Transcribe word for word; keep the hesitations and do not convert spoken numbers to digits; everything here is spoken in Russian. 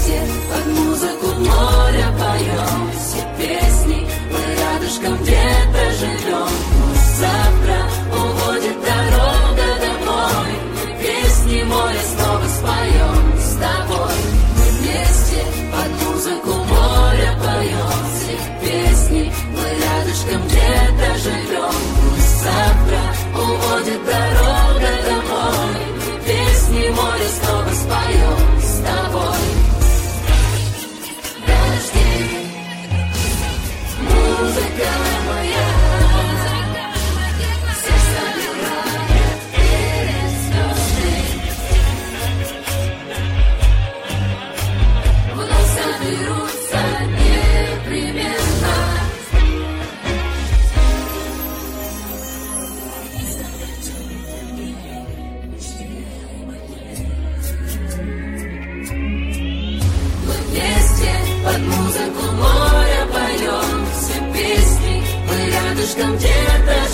вместе под музыку моря поем все песни, мы рядышком где-то живем. Пусть завтра уводит дорога домой, мы песни моря снова споем с тобой. Мы вместе под музыку моря поем все песни, мы рядышком где-то живем. Пусть завтра уводит дорога домой, мы песни моря снова споем с тобой. Дожди, музыка моя, всех собирает перед звезды, вновь соберутся непременно. Под музыку моря поем все песни, мы рядышком где-то